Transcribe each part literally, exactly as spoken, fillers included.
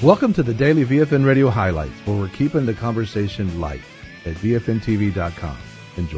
Welcome to the Daily V F N Radio Highlights, where we're keeping the conversation light at V F N T V dot com. Enjoy.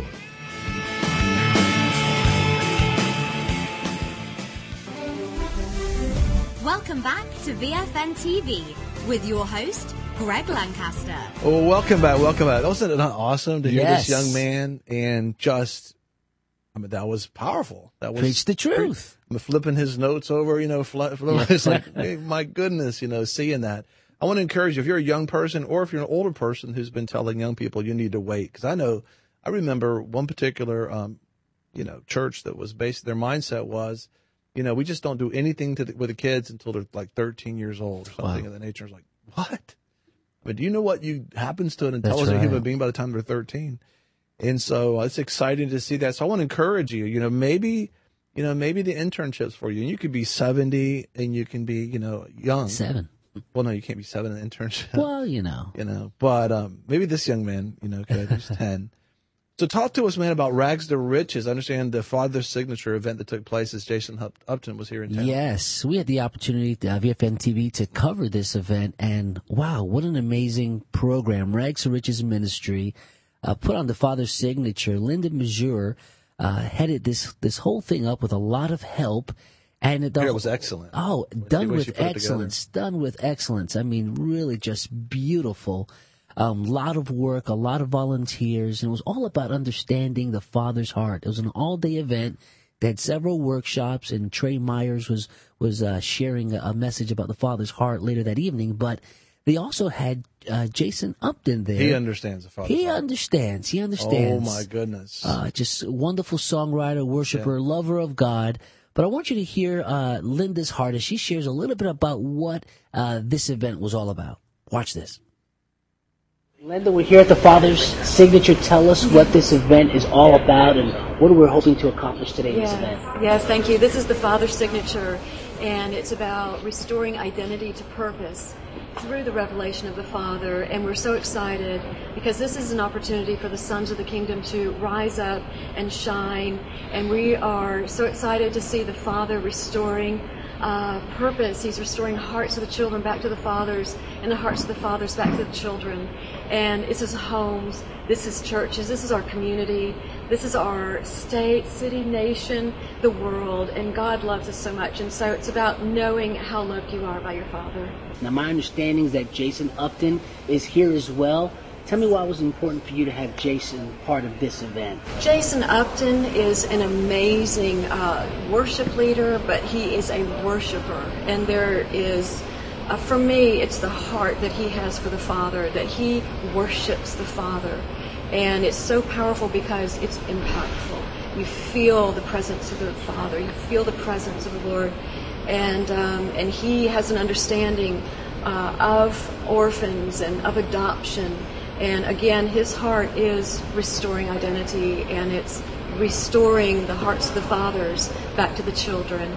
Welcome back to V F N T V with your host, Greg Lancaster. Oh, welcome back, welcome back. Wasn't it awesome to hear Yes. this young man and just, I mean, that was powerful. That was Preach the truth. I'm flipping his notes over, you know, fl- it's like, hey, my goodness, you know, seeing that. I want to encourage you, if you're a young person or if you're an older person who's been telling young people you need to wait, because I know, I remember one particular, um, you know, church that was based, their mindset was, you know, we just don't do anything to the, with the kids until they're like thirteen years old or something Wow. of that nature. I was like, what? I mean, do you know what you happens to an That's intelligent right. human being by the time they're thirteen? And so uh, it's exciting to see that. So I want to encourage you, you know, maybe, you know, maybe the internships for you. And you could be seventy and you can be, you know, young. Seven. Well, no, you can't be seven in an internship. Well, you know. You know, but um, maybe this young man, you know, could. He's ten. So talk to us, man, about Rags to Riches. I understand the Father's Signature event that took place as Jason Up- Upton was here in town. Yes, we had the opportunity at uh, V F N T V to cover this event, and wow, what an amazing program. Rags to Riches Ministry uh, put on the Father's Signature. Linda Mazur uh, headed this this whole thing up with a lot of help. And the, It was excellent. Oh, The done way she with put it excellence. Done with excellence. I mean, really just beautiful. A um, lot of work, a lot of volunteers, and it was all about understanding the Father's heart. It was an all-day event. They had several workshops, and Trey Myers was was uh, sharing a, a message about the Father's heart later that evening. But they also had uh, Jason Upton there. He understands the Father's He heart. understands. He Oh, understands. my goodness. Uh, just a wonderful songwriter, worshiper, lover of God. But I want you to hear uh, Linda's heart as she shares a little bit about what uh, this event was all about. Watch this. Linda, we're here at the Father's Signature. Tell us what this event is all about and what we're hoping to accomplish today in Yes, this event. yes, thank you. This is the Father's Signature, and it's about restoring identity to purpose through the revelation of the Father. And we're so excited because this is an opportunity for the sons of the kingdom to rise up and shine. And we are so excited to see the Father restoring uh, purpose. He's restoring hearts of the children back to the fathers, and the hearts of the fathers back to the children. And this is homes, this is churches, this is our community, this is our state, city, nation, the world, and God loves us so much. And so it's about knowing how loved you are by your Father. Now, my understanding is that Jason Upton is here as well. Tell me why it was important for you to have Jason part of this event. Jason Upton is an amazing uh, worship leader, but he is a worshiper. And there is, uh, for me, it's the heart that he has for the Father, that he worships the Father. And it's so powerful because it's impactful. You feel the presence of the Father. You feel the presence of the Lord. And, um, and he has an understanding uh, of orphans and of adoption. And again, his heart is restoring identity, and it's restoring the hearts of the fathers back to the children.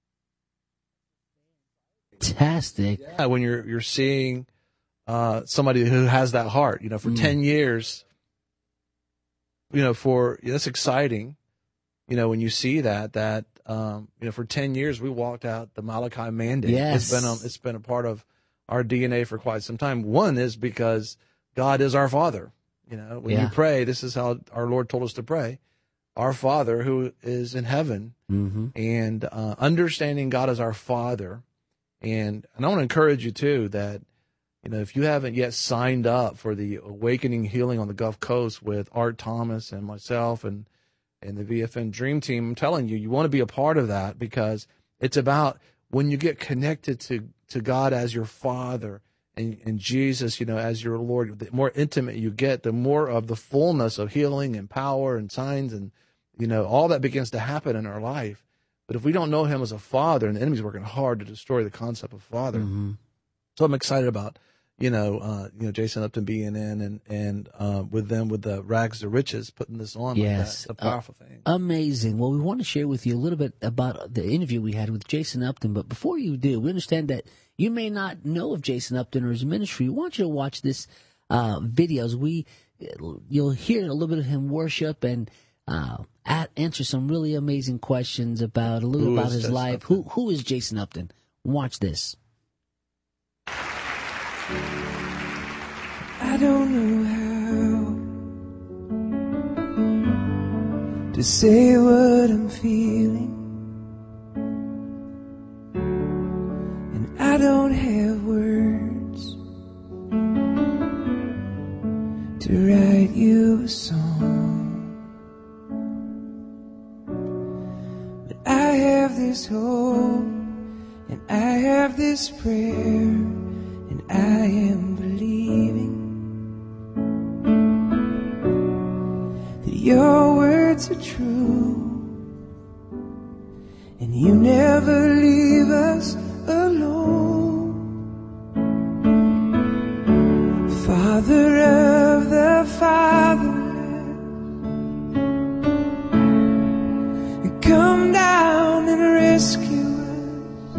Fantastic. Yeah, when you're you're seeing uh, somebody who has that heart, you know, for Mm. ten years, you know, for that's exciting. You know, when you see that, that um, you know, for ten years we walked out the Malachi mandate. Yes. It's been a, it's been a part of our D N A for quite some time. One is because God is our Father. You know, when Yeah. you pray, this is how our Lord told us to pray. Our Father who is in heaven, Mm-hmm. and uh, understanding God as our Father. And, and I want to encourage you, too, that, you know, if you haven't yet signed up for the Awakening Healing on the Gulf Coast with Art Thomas and myself and, and the V F N Dream Team, I'm telling you, you want to be a part of that, because it's about when you get connected to, to God as your Father and, and Jesus, you know, as your Lord, the more intimate you get, the more of the fullness of healing and power and signs and, you know, all that begins to happen in our life. But if we don't know him as a father, and the enemy's working hard to destroy the concept of father, Mm-hmm. so I'm excited about, you know, uh, you know, Jason Upton being in and and uh, with them with the Rags to Riches putting this on. Yes. Like that. It's a powerful Uh, thing. Amazing. Well, we want to share with you a little bit about the interview we had with Jason Upton. But before you do, we understand that you may not know of Jason Upton or his ministry. We want you to watch this uh, videos. We you'll hear a little bit of him worship and uh, at, answer some really amazing questions about a little Who about is his Jason life. Upton? Who who is Jason Upton? Watch this. I don't know how to say what I'm feeling, and I don't have words to write you a song, but I have this hope, and I have this prayer, and I am believing that your words are true, and you never leave us alone. Father of the fatherless, come down and rescue us.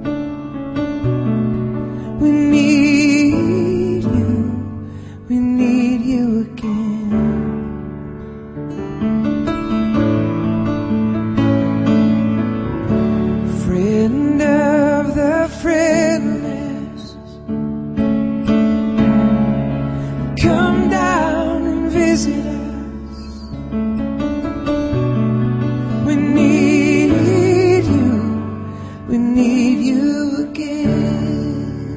We need you, we need you again. Friend of the friendless, come down and visit us. We need you, we need you again.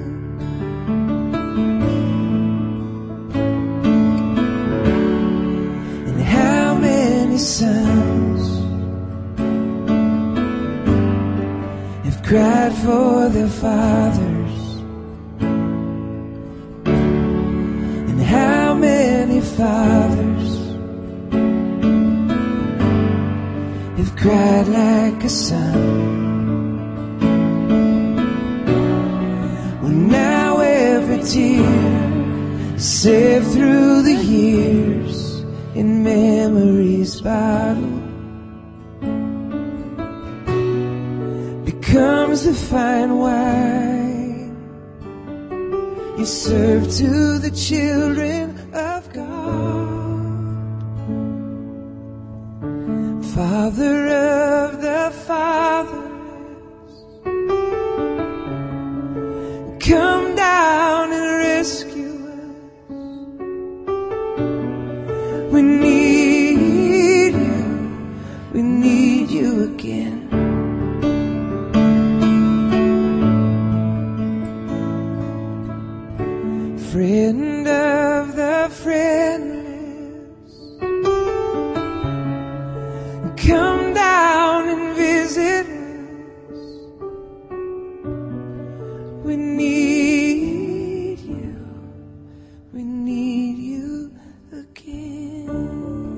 And how many sons have cried for their fathers, and how many fathers have cried like a son. Well, now every tear saved through the years in memory's bottle becomes the fine wine you serve to the children of God. Father of the fatherless, come down and rescue us. We need you, we need you again. Friend of the friendless, come down and visit us. We need you, we need you again.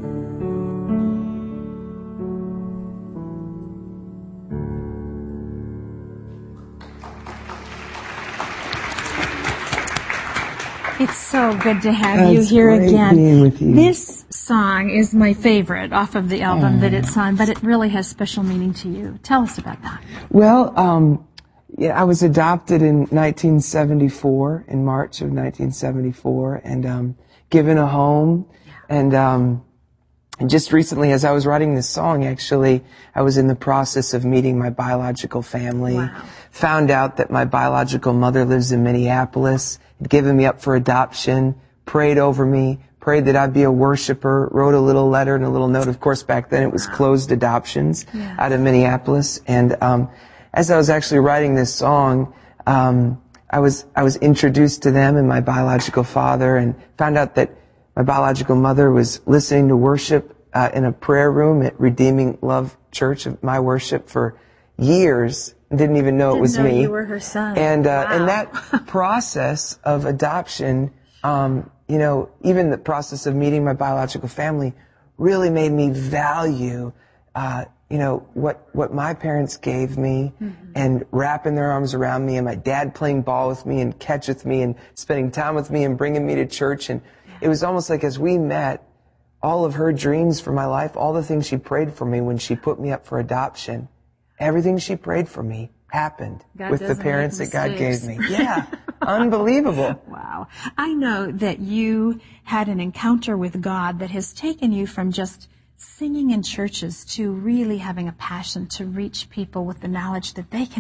It's so good to have That's you here great again. being with you. This song is my favorite off of the album Oh. that it's on, but it really has special meaning to you. Tell us about that. Well, um, yeah, I was adopted in nineteen seventy-four, in March of nineteen seventy-four, and um, given a home. And, um, and just recently, as I was writing this song, actually, I was in the process of meeting my biological family. Wow. Found out that my biological mother lives in Minneapolis, had given me up for adoption, prayed over me, prayed that I'd be a worshiper, wrote a little letter and a little note. Of course, back then it was closed adoptions Yeah. out of Minneapolis. And um, as I was actually writing this song, um, I was I was introduced to them and my biological father, and found out that my biological mother was listening to worship uh, in a prayer room at Redeeming Love Church of my worship for years. Didn't even know Didn't it was know me. you were her son. And uh, Wow. and that process of adoption, um, you know, even the process of meeting my biological family, really made me value, uh, you know, what what my parents gave me, mm-hmm. and wrapping their arms around me, and my dad playing ball with me and catch with me and spending time with me and bringing me to church. And it was almost like as we met, all of her dreams for my life, all the things she prayed for me when she put me up for adoption, everything she prayed for me happened God with the doesn't parents make that God gave me. mistakes. Yeah, unbelievable. Wow. I know that you had an encounter with God that has taken you from just singing in churches to really having a passion to reach people with the knowledge that they can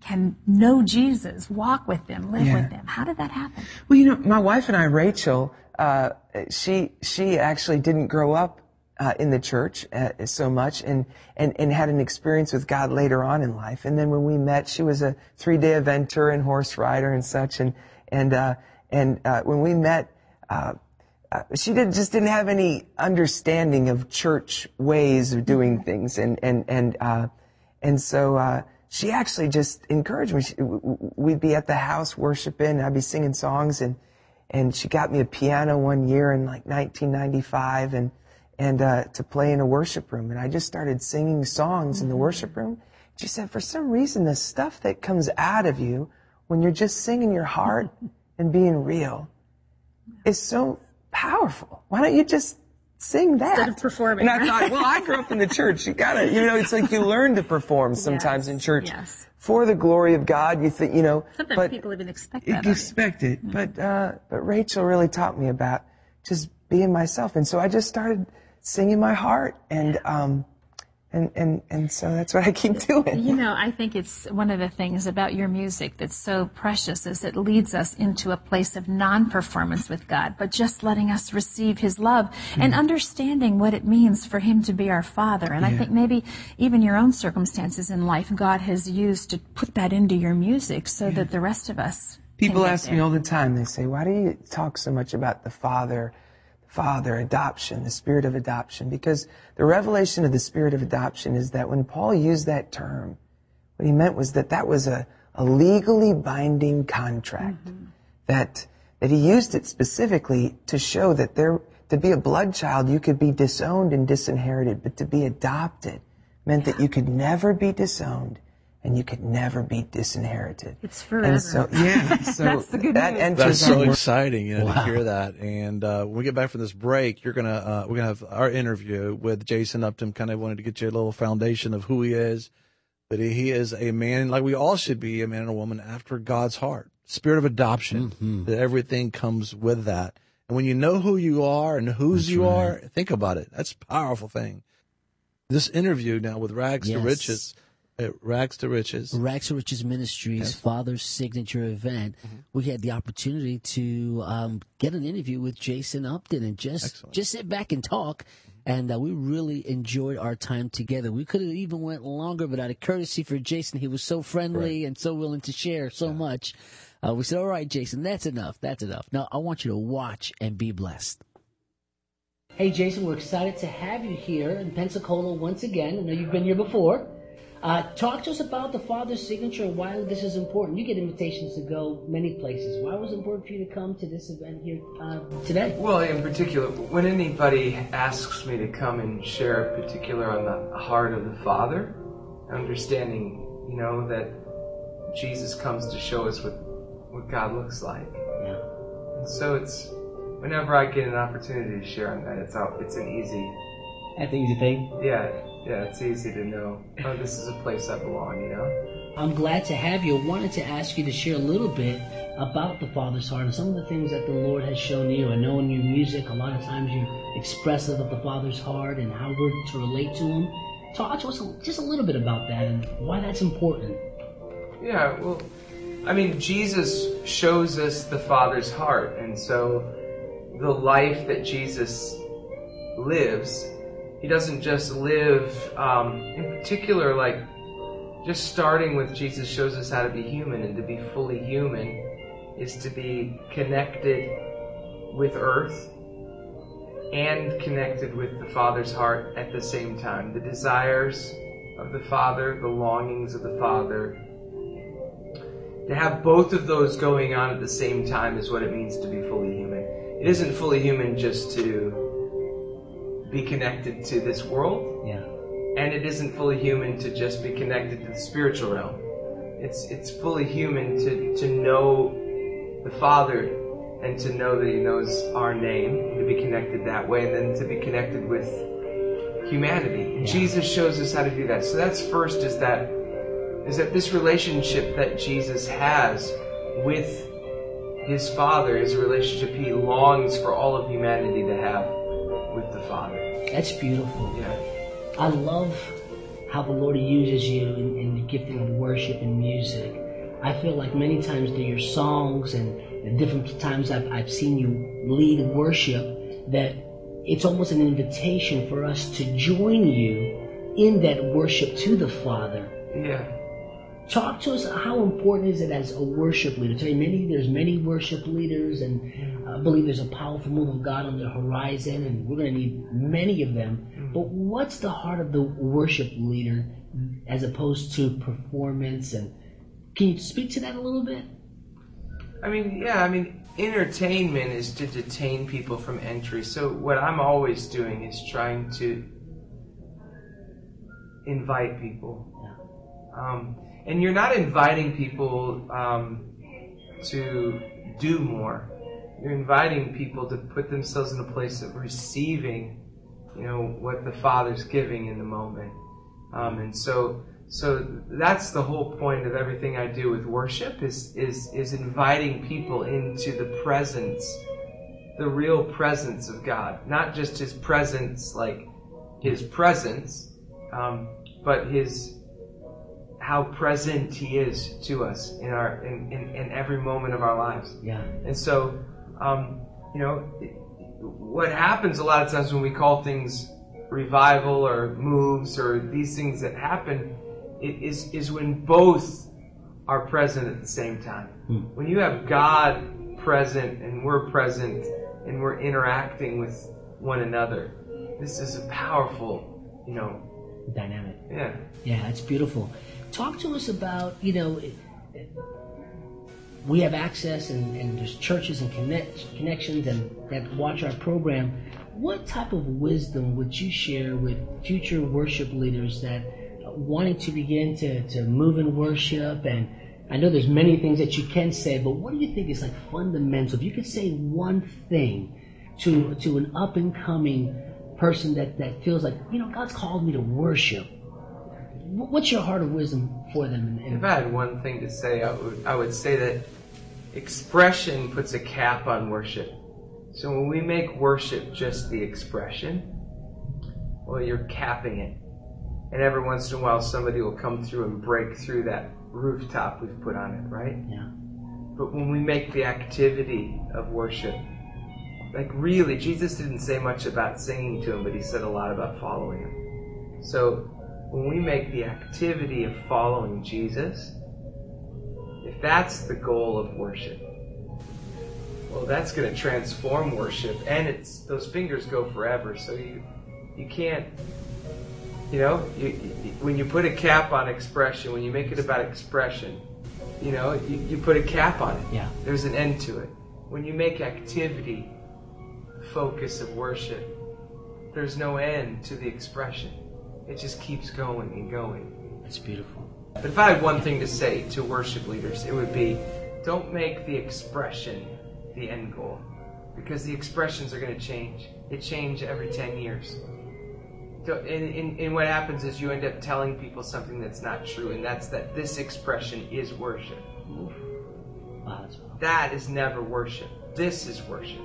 can know Jesus, walk with them, live Yeah. with them? How did that happen? Well, you know, my wife and I, Rachel, uh, she she actually didn't grow up uh, in the church uh, so much, and, and and had an experience with God later on in life. And then when we met, she was a three-day eventer and horse rider and such. And and uh, and uh, when we met, uh, uh, she did just didn't have any understanding of church ways of doing things, and and and uh, and so. Uh, She actually just encouraged me. She, we'd be at the house worshiping, I'd be singing songs, and and she got me a piano one year in like nineteen ninety-five, and and uh, to play in a worship room. And I just started singing songs in the worship room. She said, for some reason, the stuff that comes out of you when you're just singing your heart and being real is so powerful. Why don't you just sing that Instead of performing. And I thought, well, I grew up in the church. You gotta, you know, it's like you learn to perform sometimes Yes, in church yes. for the glory of God. You think, you know, Sometimes but people even expect you that of you. expect it. But uh, but Rachel really taught me about just being myself, and so I just started singing my heart, and um, and and and so that's what I keep doing. You know, I think it's one of the things about your music that's so precious is it leads us into a place of non-performance with God, but just letting us receive His love and understanding what it means for Him to be our Father. And I Yeah. think maybe even your own circumstances in life, God has used to put that into your music so that the rest of us People can get ask me there. all the time. They say, "Why do you talk so much about the Father?" Father, adoption, the spirit of adoption, because the revelation of the spirit of adoption is that when Paul used that term, what he meant was that that was a, a legally binding contract, mm-hmm. that that he used it specifically to show that there, to be a blood child, you could be disowned and disinherited, but to be adopted meant that you could never be disowned and you could never be disinherited. It's forever. And so, yeah, so That's the good that news. enters That's so our- exciting, you know, Wow. to hear that. And uh, when we get back from this break, you're gonna uh, we're gonna have our interview with Jason Upton. Kind of wanted to get you a little foundation of who he is, but he is a man, like we all should be, a man and a woman after God's heart. Spirit of adoption, Mm-hmm. that everything comes with that. And when you know who you are and whose That's you right. are, think about it. That's a powerful thing. This interview now with Rags to Yes. Riches, uh, Rags to Riches. Rags to Riches Ministries Yes. Father's Signature event. We had the opportunity to um, get an interview with Jason Upton and just Excellent. just sit back and talk. And uh, we really enjoyed our time together. We could have even went longer, but out of courtesy for Jason, he was so friendly Right. and so willing to share so much. Uh, we said, "All right, Jason, that's enough. That's enough. Now I want you to watch and be blessed." Hey, Jason, we're excited to have you here in Pensacola once again. I know you've been here before. Uh, talk to us about the Father's Signature and why this is important. You get invitations to go many places. Why was it important for you to come to this event here uh, today? Well, in particular, when anybody asks me to come and share a particular on the heart of the Father, understanding, you know, that Jesus comes to show us what, what God looks like. Yeah. And so it's, whenever I get an opportunity to share on that, it's out, it's an easy, That's an easy thing. yeah, yeah, it's easy to know, oh, this is a place I belong, you know? I'm glad to have you. I wanted to ask you to share a little bit about the Father's heart and some of the things that the Lord has shown you. I know in your music, a lot of times you're expressive of the Father's heart and how we're to relate to Him. Talk to us just a little bit about that and why that's important. Yeah, well, I mean, Jesus shows us the Father's heart, and so the life that Jesus lives, He doesn't just live, um, in particular, like, just starting with Jesus shows us how to be human, and to be fully human is to be connected with earth and connected with the Father's heart at the same time. The desires of the Father, the longings of the Father. To have both of those going on at the same time is what it means to be fully human. It isn't fully human just to be connected to this world, Yeah. and it isn't fully human to just be connected to the spiritual realm. It's it's fully human to, to know the Father and to know that He knows our name, and to be connected that way, and then to be connected with humanity. And Jesus shows us how to do that. So that's first is that is that this relationship that Jesus has with His Father is a relationship He longs for all of humanity to have with the Father. That's beautiful. Yeah. I love how the Lord uses you in, in the gifting of worship and music. I feel like many times through your songs and the different times I've, I've seen you lead worship, that it's almost an invitation for us to join you in that worship to the Father. Yeah. Talk to us, how important is it as a worship leader? Tell you, many, there's many worship leaders, and I believe there's a powerful move of God on the horizon, and we're going to need many of them. But what's the heart of the worship leader as opposed to performance? And can you speak to that a little bit? I mean, yeah, I mean, entertainment is to detain people from entry. So what I'm always doing is trying to invite people. Yeah. Um, and you're not inviting people um, to do more. You're inviting people to put themselves in a place of receiving, you know, what the Father's giving in the moment. Um, and so, so that's the whole point of everything I do with worship is is is inviting people into the presence, the real presence of God, not just His presence, like His presence, um, but His how present He is to us in our in, in, in every moment of our lives. Yeah. And so, um, you know, what happens a lot of times when we call things revival or moves or these things that happen is is when both are present at the same time. Hmm. When you have God present and we're present and we're interacting with one another, this is a powerful, you know, dynamic. Yeah. Yeah, it's beautiful. Talk to us about, you know, we have access and, and there's churches and connect, connections and that watch our program. What type of wisdom would you share with future worship leaders that uh, wanting to begin to, to move in worship? And I know there's many things that you can say, but what do you think is like fundamental? If you could say one thing to to an up and coming person that, that feels like, you know, God's called me to worship, what's your heart of wisdom for them? If I had one thing to say, I would, I would say that expression puts a cap on worship. So when we make worship just the expression, well, you're capping it. And every once in a while, somebody will come through and break through that rooftop we've put on it, right? Yeah. But when we make the activity of worship, like really, Jesus didn't say much about singing to Him, but He said a lot about following Him. So when we make the activity of following Jesus, if that's the goal of worship, well, that's going to transform worship, and it's those fingers go forever. So you you can't, you know, you, you, when you put a cap on expression, when you make it about expression, you know, you, you put a cap on it. Yeah. There's an end to it. When you make activity the focus of worship, there's no end to the expression. It just keeps going and going. It's beautiful. But if I had one thing to say to worship leaders, it would be, don't make the expression the end goal, because the expressions are going to change. They change every ten years. So, and, and, and what happens is you end up telling people something that's not true, and that's that this expression is worship. Wow, that's powerful. That is never worship. This is worship.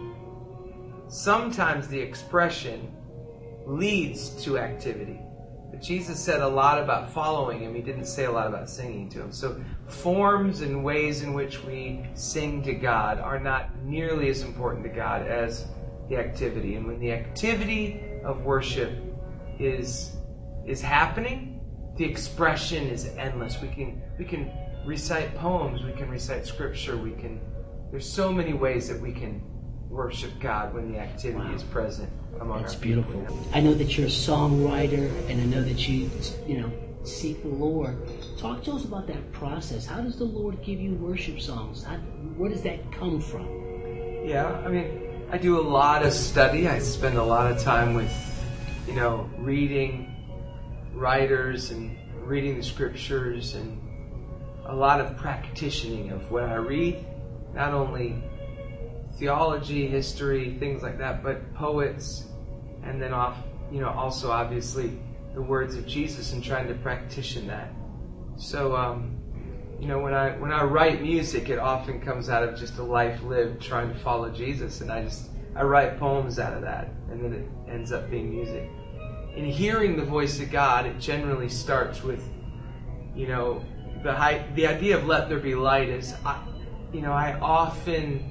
Sometimes the expression leads to activity. But Jesus said a lot about following Him. He didn't say a lot about singing to Him. So forms and ways in which we sing to God are not nearly as important to God as the activity. And when the activity of worship is is happening, the expression is endless. We can we can recite poems, we can recite scripture, we can there's so many ways that we can worship God when the activity Wow. is present among That's our beautiful. people. I know that you're a songwriter, and I know that you, you know, seek the Lord. Talk to us about that process. How does the Lord give you worship songs? How, where does that come from? Yeah, I mean, I do a lot of study. I spend a lot of time with, you know, reading writers and reading the scriptures and a lot of practicing of what I read, not only theology, history, things like that, but poets, and then off, you know, also obviously the words of Jesus and trying to practice that. So, um, you know, when I when I write music, it often comes out of just a life lived trying to follow Jesus, and I just I write poems out of that, and then it ends up being music. in hearing the voice of God, it generally starts with, you know, the high, the idea of let there be light is, I, you know, I often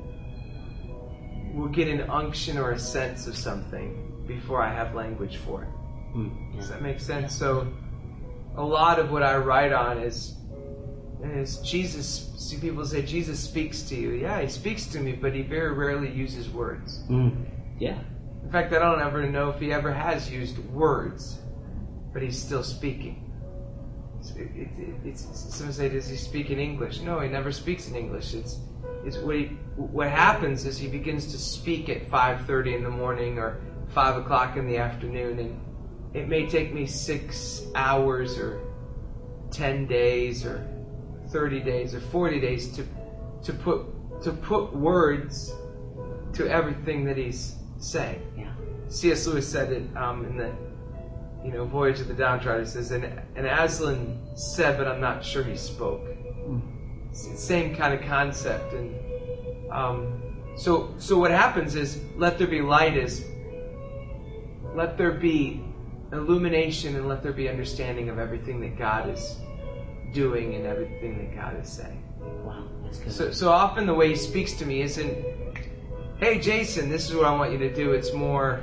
will get an unction or a sense of something before I have language for it. Mm, yeah. Does that make sense? So a lot of what I write on is, is Jesus. See, people say Jesus speaks to you. Yeah, he speaks to me, but he very rarely uses words. Mm, yeah. In fact, I don't ever know if he ever has used words, but he's still speaking. It, it, it, it's, some say, does he speak in English? No, he never speaks in English. It's, it's what, he, what happens is he begins to speak at five thirty in the morning or five o'clock in the afternoon, and it may take me six hours or ten days or thirty days or forty days to to put to put words to everything that he's saying. Yeah. C S Lewis said it um, in the you know Voyage of the Downtrodden. He says, and, and Aslan said, but I'm not sure he spoke. Mm. It's the same kind of concept. And um, so so what happens is, let there be light is, let there be illumination and let there be understanding of everything that God is doing and everything that God is saying. Wow, that's good. So, so often the way he speaks to me isn't, hey Jason, this is what I want you to do. It's more,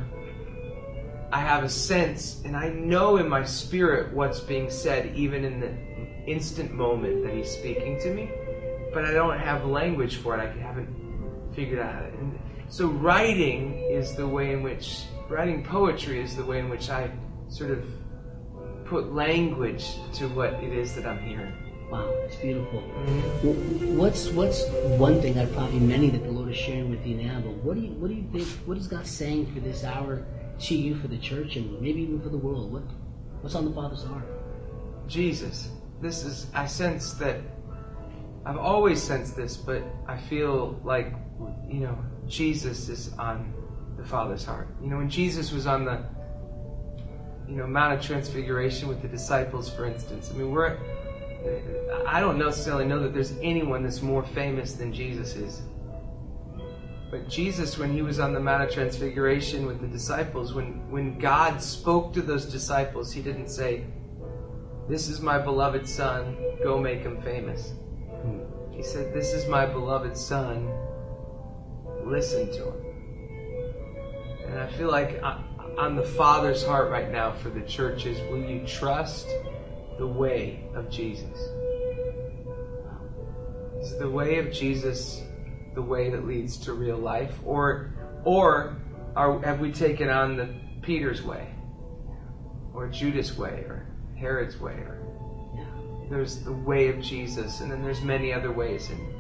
I have a sense and I know in my spirit what's being said even in the instant moment that he's speaking to me, but I don't have language for it. I haven't figured out it. And so writing is the way in which, writing poetry is the way in which I sort of put language to what it is that I'm hearing. Wow, that's beautiful. Mm-hmm. Well, what's what's one thing that probably many that the Lord is sharing with you now? But what do you what do you think? What is God saying for this hour to you, for the church, and maybe even for the world? What what's on the Father's heart? Jesus, this is. I sense that. I've always sensed this, but I feel like, you know, Jesus is on the Father's heart. You know, when Jesus was on the, you know, Mount of Transfiguration with the disciples, for instance. I mean, we're. I don't necessarily know that there's anyone that's more famous than Jesus is. But Jesus, when he was on the Mount of Transfiguration with the disciples, when, when God spoke to those disciples, he didn't say, "This is my beloved Son, go make him famous." He said, "This is my beloved Son, listen to him." And I feel like on the Father's heart right now for the church is, will you trust the way of Jesus? Is the way of Jesus the way that leads to real life? Or or are, have we taken on the Peter's way? Or Judas' way? Or Herod's way? Or there's the way of Jesus, and then there's many other ways. And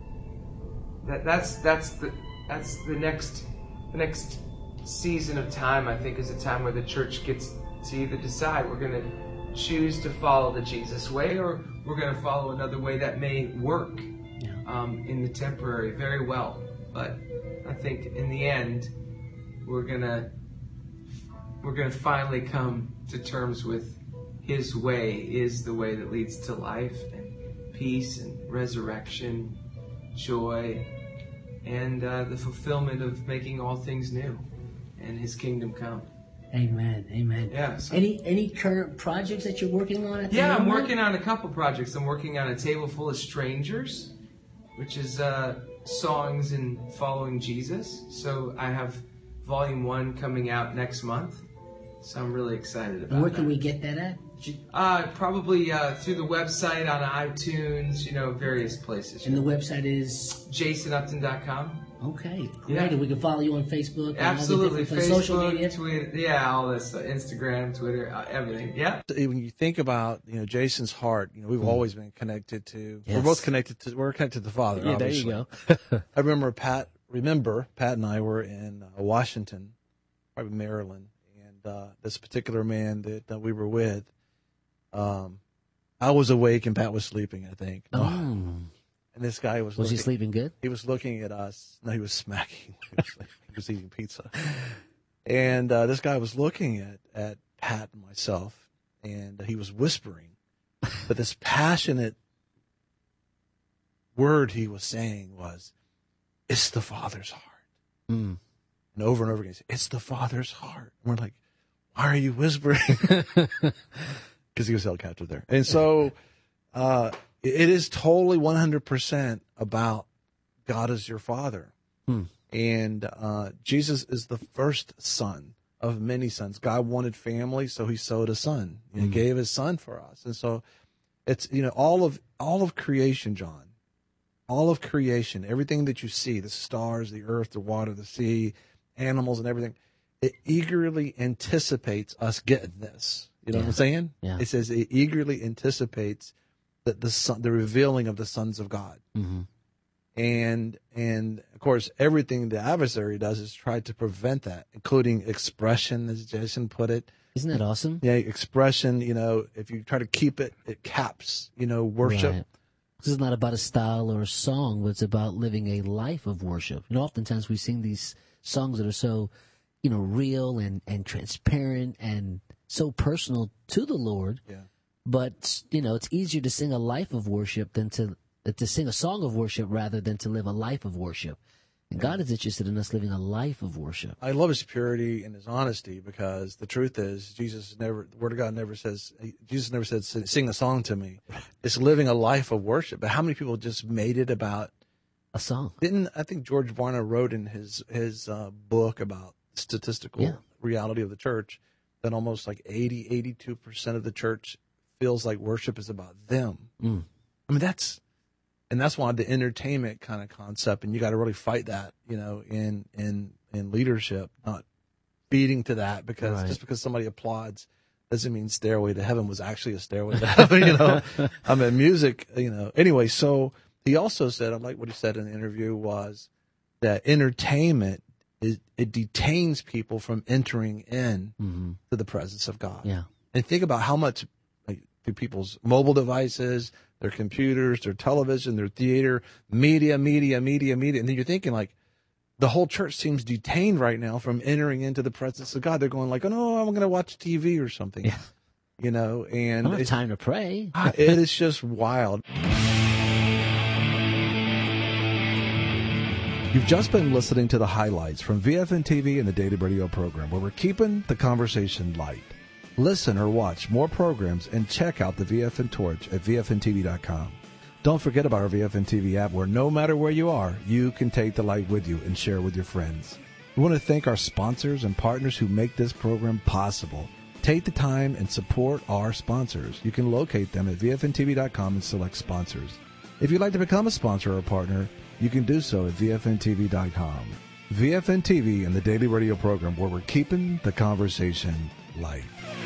that that's that's the that's the next the next season of time, I think, is a time where the church gets to either decide we're going to choose to follow the Jesus way, or we're going to follow another way that may work Yeah. um, in the temporary very well. But I think in the end, we're gonna we're gonna finally come to terms with his way is the way that leads to life and peace and resurrection, joy, and uh, the fulfillment of making all things new and his kingdom come. Amen. Amen. Yeah, so- any any current projects that you're working on at the Yeah, I'm moment? working on a couple projects. I'm working on A Table Full of Strangers, which is uh, songs in following Jesus. So I have volume one coming out next month. So I'm really excited about And where that. can we get that at? Uh, probably uh, through the website, on iTunes, you know, various places. And the website is jason upton dot com. okay. Great. Yeah. And we can follow you on Facebook. And Absolutely. All the different social Facebook, media. Twitter, yeah, all this, uh, Instagram, Twitter, uh, everything. Yeah. When you think about, you know, Jason's heart, you know, we've always been connected to, we're Yes. both connected to, we're connected to the Father. Yeah, there obviously. you go. I remember Pat, remember Pat and I were in uh, Washington, probably Maryland, and uh, this particular man that, that we were with, um, I was awake and Pat was sleeping, I think. Oh. And this guy was Was he looking, sleeping good? he was looking at us. No, he was smacking. He was, like, he was eating pizza. And uh, this guy was looking at, at Pat and myself, and he was whispering. But this passionate word he was saying was, "It's the Father's heart." Mm. And over and over again, he said, "It's the Father's heart." And we're like, why are you whispering? Because he was held captive there. And so uh, it is totally one hundred percent about God as your father. Hmm. And uh, Jesus is the first son of many sons. God wanted family, so he sowed a son. And he Mm. gave his son for us. And so it's, you know, all of all of creation, John, all of creation, everything that you see, the stars, the earth, the water, the sea, animals and everything, it eagerly anticipates us getting this. You know Yeah. what I'm saying? Yeah. It says it eagerly anticipates the, the, son, the revealing of the sons of God. Mm-hmm. And and of course, everything the adversary does is try to prevent that, including expression, as Jason put it. Isn't that awesome? Yeah, expression. You know, if you try to keep it, it caps. You know, worship. Right. This is not about a style or a song, but it's about living a life of worship. You know, oftentimes we sing these songs that are so, you know, real and, and transparent and so personal to the Lord. Yeah. But, you know, it's easier to sing a life of worship than to to sing a song of worship rather than to live a life of worship. And God is interested in us living a life of worship. I love his purity and his honesty, because the truth is, Jesus never, the Word of God never says, Jesus never said, sing a song to me. It's living a life of worship. But how many people just made it about a song? Didn't, I think George Varner wrote in his, his uh, book about statistical Yeah. reality of the church that almost like eighty, eighty-two percent of the church feels like worship is about them. Mm. I mean, that's, and that's why the entertainment kind of concept, and you got to really fight that, you know, in, in, in leadership, not feeding to that, because Right. just because somebody applauds doesn't mean Stairway to Heaven was actually a stairway to heaven, you know. I mean, music, you know. Anyway, so he also said, I like what he said in the interview, was that entertainment, is, it detains people from entering in Mm-hmm. to the presence of God. Yeah. And think about how much, like, through people's mobile devices, their computers, their television, their theater, media, media, media, media. And then you're thinking, like, the whole church seems detained right now from entering into the presence of God. They're going like, oh, no, I'm going to watch T V or something. Yeah. You know, I and don't have it's, time to pray. it is just wild. You've just been listening to the highlights from V F N T V and the Daily Radio program, where we're keeping the conversation light. Listen or watch more programs and check out the V F N Torch at V F N T V dot com. Don't forget about our V F N T V app, where no matter where you are, you can take the light with you and share with your friends. We want to thank our sponsors and partners who make this program possible. Take the time and support our sponsors. You can locate them at V F N T V dot com and select sponsors. If you'd like to become a sponsor or a partner, you can do so at V F N T V dot com. V F N T V and the Daily Radio program, where we're keeping the conversation light.